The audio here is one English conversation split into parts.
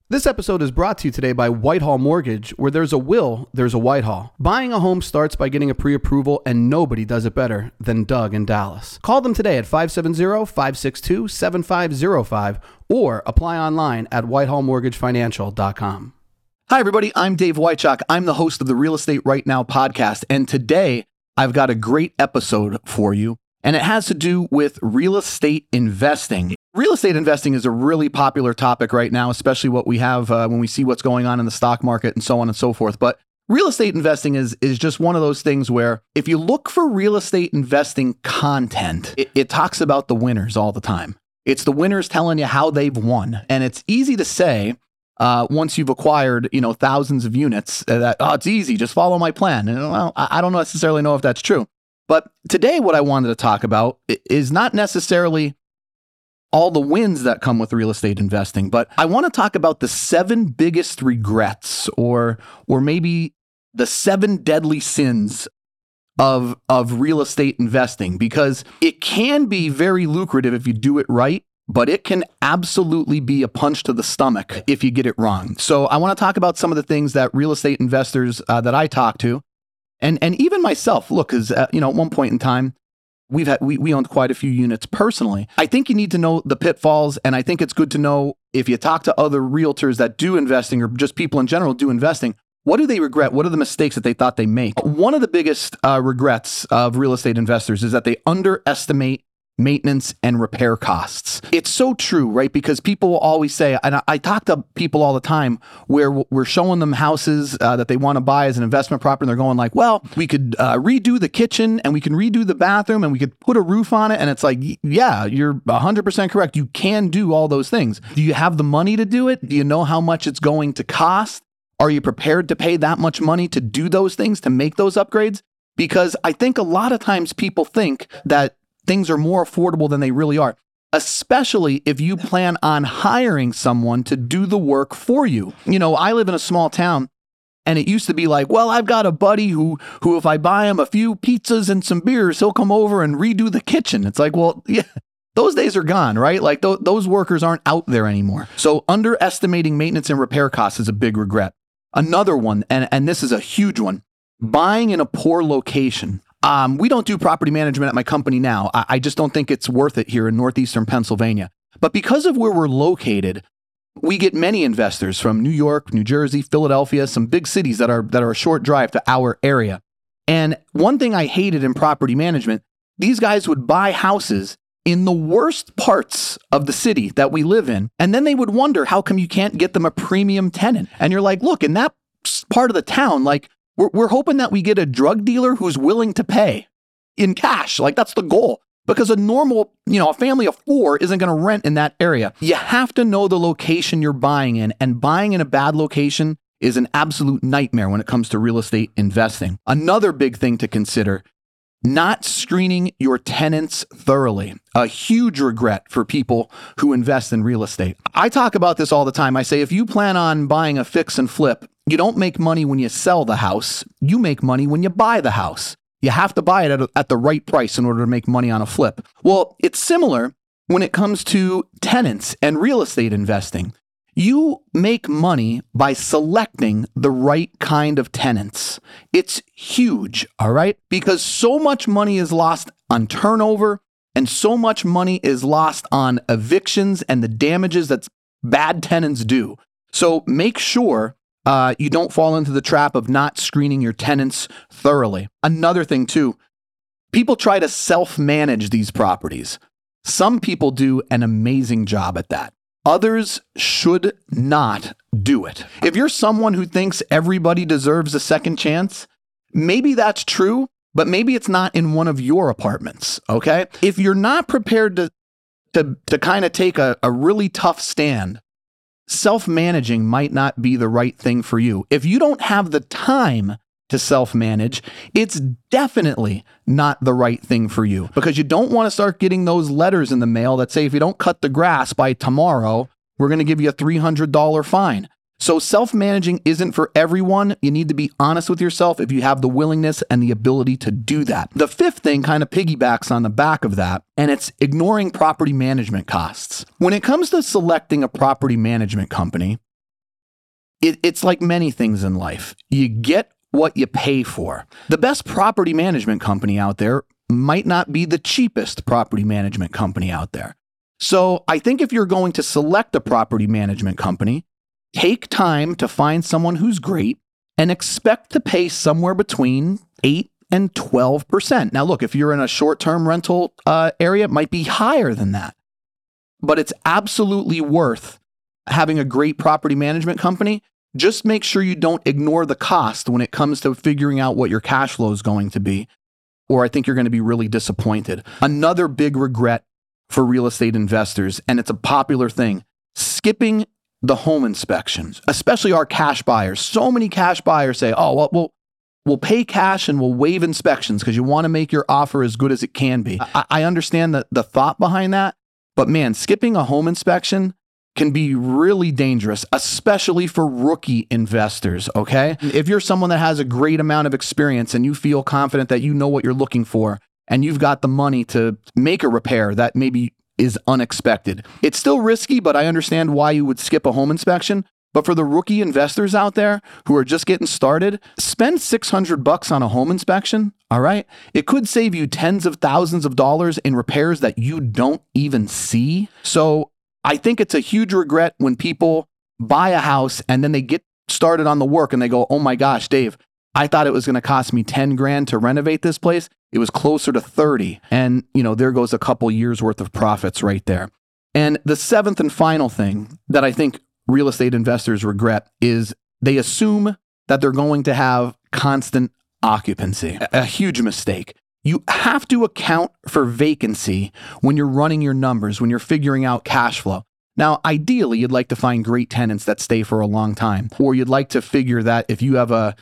This episode is brought to you today by Whitehall Mortgage, where there's a will, there's a Whitehall. Buying a home starts by getting a pre-approval, and nobody does it better than Doug in Dallas. Call them today at 570-562-7505 or apply online at whitehallmortgagefinancial.com. Hi, everybody. I'm Dave Wychak. I'm the host of the Real Estate Right Now podcast, and today I've got a great episode for you, and it has to do with real estate investing. Real estate investing is a really popular topic right now, especially what we have when we see what's going on in the stock market and so on and so forth. But real estate investing is just one of those things where if you look for real estate investing content, it talks about the winners all the time. It's the winners telling you how they've won. And it's easy to say once you've acquired, thousands of units that, it's easy, just follow my plan. And well, I don't necessarily know if that's true. But today what I wanted to talk about is not necessarily all the wins that come with real estate investing, but I want to talk about the 7 biggest regrets or maybe the 7 deadly sins of real estate investing, because it can be very lucrative if you do it right, but it can absolutely be a punch to the stomach if you get it wrong. So I want to talk about some of the things that real estate investors that I talk to, and even myself, look, because at one point in time, we owned quite a few units personally. I think you need to know the pitfalls, and I think it's good to know if you talk to other realtors that do investing or just people in general do investing, what do they regret? What are the mistakes that they thought they make? One of the biggest regrets of real estate investors is that they underestimate maintenance and repair costs. It's so true, right? Because people will always say, and I talk to people all the time where we're showing them houses that they want to buy as an investment property, and they're going like, well, we could redo the kitchen and we can redo the bathroom and we could put a roof on it. And it's like, yeah, you're 100% correct. You can do all those things. Do you have the money to do it? Do you know how much it's going to cost? Are you prepared to pay that much money to do those things, to make those upgrades? Because I think a lot of times people think that things are more affordable than they really are, especially if you plan on hiring someone to do the work for you. I live in a small town, and it used to be like, well, I've got a buddy who if I buy him a few pizzas and some beers, he'll come over and redo the kitchen. It's like, well, yeah, those days are gone, right? Like those workers aren't out there anymore. So underestimating maintenance and repair costs is a big regret. Another one, and this is a huge one, buying in a poor location. We don't do property management at my company now. I just don't think it's worth it here in northeastern Pennsylvania. But because of where we're located, we get many investors from New York, New Jersey, Philadelphia, some big cities that are a short drive to our area. And one thing I hated in property management, these guys would buy houses in the worst parts of the city that we live in, and then they would wonder how come you can't get them a premium tenant. And you're like, look, in that part of the town, like, we're hoping that we get a drug dealer who's willing to pay in cash. Like, that's the goal. Because a normal, a family of 4 isn't going to rent in that area. You have to know the location you're buying in, and buying in a bad location is an absolute nightmare when it comes to real estate investing. Another big thing to consider, not screening your tenants thoroughly. A huge regret for people who invest in real estate. I talk about this all the time. I say, if you plan on buying a fix and flip, you don't make money when you sell the house. You make money when you buy the house. You have to buy it at the right price in order to make money on a flip. Well, it's similar when it comes to tenants and real estate investing. You make money by selecting the right kind of tenants. It's huge, all right? Because so much money is lost on turnover, and so much money is lost on evictions and the damages that bad tenants do. So make sure you don't fall into the trap of not screening your tenants thoroughly. Another thing too, people try to self-manage these properties. Some people do an amazing job at that. Others should not do it. If you're someone who thinks everybody deserves a second chance, maybe that's true, but maybe it's not in one of your apartments, okay? If you're not prepared to kind of take a really tough stand, self-managing might not be the right thing for you. If you don't have the time to self-manage, it's definitely not the right thing for you, because you don't want to start getting those letters in the mail that say, if you don't cut the grass by tomorrow, we're going to give you a $300 fine. So self-managing isn't for everyone. You need to be honest with yourself if you have the willingness and the ability to do that. The fifth thing kind of piggybacks on the back of that, and it's ignoring property management costs. When it comes to selecting a property management company, it's like many things in life. You get what you pay for. The best property management company out there might not be the cheapest property management company out there. So I think if you're going to select a property management company, take time to find someone who's great and expect to pay somewhere between 8 and 12%. Now, look, if you're in a short-term rental area, it might be higher than that. But it's absolutely worth having a great property management company. Just make sure you don't ignore the cost when it comes to figuring out what your cash flow is going to be, or I think you're going to be really disappointed. Another big regret for real estate investors, and it's a popular thing, skipping the home inspections, especially our cash buyers. So many cash buyers say, oh, well, we'll pay cash and we'll waive inspections because you want to make your offer as good as it can be. I understand the thought behind that, but man, skipping a home inspection can be really dangerous, especially for rookie investors, okay? If you're someone that has a great amount of experience and you feel confident that you know what you're looking for and you've got the money to make a repair that maybe is unexpected, it's still risky, but I understand why you would skip a home inspection. But for the rookie investors out there who are just getting started, spend $600 on a home inspection, all right? It could save you tens of thousands of dollars in repairs that you don't even see. So I think it's a huge regret when people buy a house and then they get started on the work and they go, oh my gosh, Dave, I thought it was going to cost me 10 grand to renovate this place. It was closer to 30. And, there goes a couple years worth of profits right there. And the seventh and final thing that I think real estate investors regret is they assume that they're going to have constant occupancy. A huge mistake. You have to account for vacancy when you're running your numbers, when you're figuring out cash flow. Now, ideally, you'd like to find great tenants that stay for a long time, or you'd like to figure that if you have a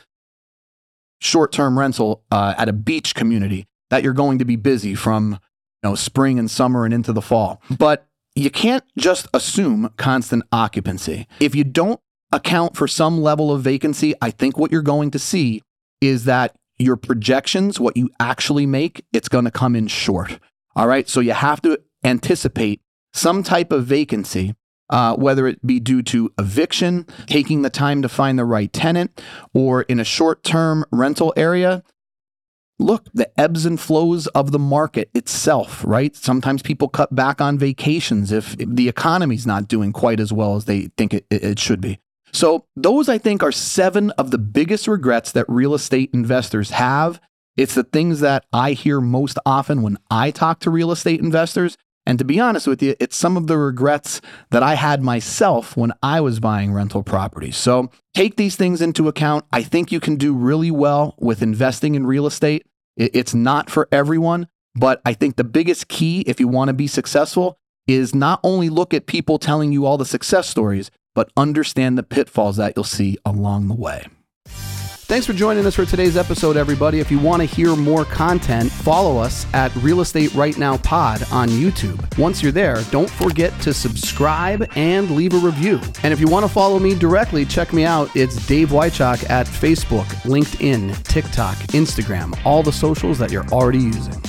short-term rental at a beach community, that you're going to be busy from spring and summer and into the fall. But you can't just assume constant occupancy. If you don't account for some level of vacancy, I think what you're going to see is that your projections, what you actually make, it's going to come in short. All right. So you have to anticipate some type of vacancy, whether it be due to eviction, taking the time to find the right tenant, or in a short-term rental area. Look, the ebbs and flows of the market itself, right? Sometimes people cut back on vacations if the economy's not doing quite as well as they think it should be. So those, I think, are 7 of the biggest regrets that real estate investors have. It's the things that I hear most often when I talk to real estate investors. And to be honest with you, it's some of the regrets that I had myself when I was buying rental properties. So take these things into account. I think you can do really well with investing in real estate. It's not for everyone, but I think the biggest key, if you want to be successful, is not only look at people telling you all the success stories, but understand the pitfalls that you'll see along the way. Thanks for joining us for today's episode, everybody. If you want to hear more content, follow us at Real Estate Right Now Pod on YouTube. Once you're there, don't forget to subscribe and leave a review. And if you want to follow me directly, check me out. It's Dave Wychock at Facebook, LinkedIn, TikTok, Instagram, all the socials that you're already using.